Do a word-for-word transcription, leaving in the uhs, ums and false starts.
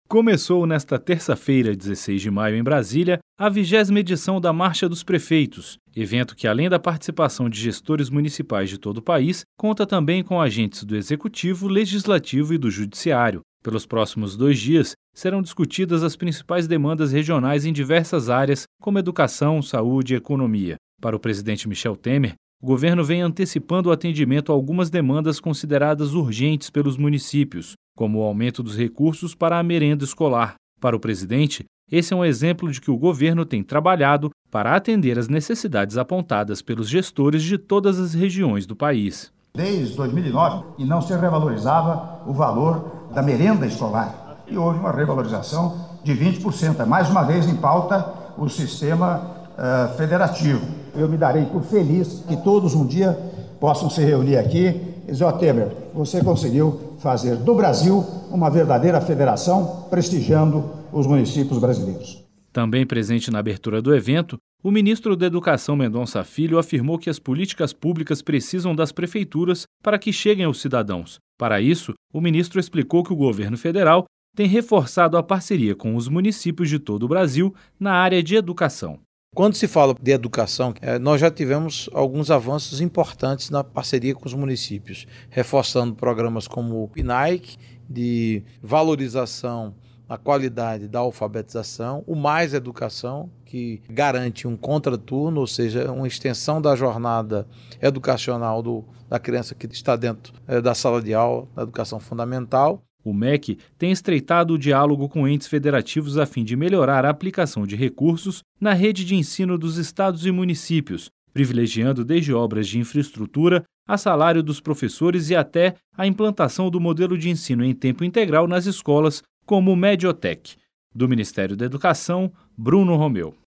Começou nesta terça-feira, dezesseis de maio, em Brasília, a vigésima edição da Marcha dos Prefeitos, evento que, além da participação de gestores municipais de todo o país, conta também com agentes do Executivo, Legislativo e do Judiciário. Pelos próximos dois dias, serão discutidas as principais demandas regionais em diversas áreas, como educação, saúde e economia. Para o presidente Michel Temer, o governo vem antecipando o atendimento a algumas demandas consideradas urgentes pelos municípios, como o aumento dos recursos para a merenda escolar. Para o presidente, esse é um exemplo de que o governo tem trabalhado para atender às necessidades apontadas pelos gestores de todas as regiões do país. Desde dois mil e nove, e não se revalorizava o valor da merenda escolar. E houve uma revalorização de vinte por cento. É mais uma vez em pauta o sistema uh, federativo. Eu me darei por feliz que todos um dia possam se reunir aqui e dizer: ó, Temer, você conseguiu fazer do Brasil uma verdadeira federação, prestigiando os municípios brasileiros. Também presente na abertura do evento, o ministro da Educação, Mendonça Filho, afirmou que as políticas públicas precisam das prefeituras para que cheguem aos cidadãos. Para isso, o ministro explicou que o governo federal tem reforçado a parceria com os municípios de todo o Brasil na área de educação. Quando se fala de educação, nós já tivemos alguns avanços importantes na parceria com os municípios, reforçando programas como o PNAEC, de valorização na qualidade da alfabetização, o Mais Educação, que garante um contraturno, ou seja, uma extensão da jornada educacional do, da criança que está dentro é, da sala de aula, da educação fundamental. O M E C tem estreitado o diálogo com entes federativos a fim de melhorar a aplicação de recursos na rede de ensino dos estados e municípios, privilegiando desde obras de infraestrutura a salário dos professores e até a implantação do modelo de ensino em tempo integral nas escolas, como o Mediotec. Do Ministério da Educação, Bruno Romeu.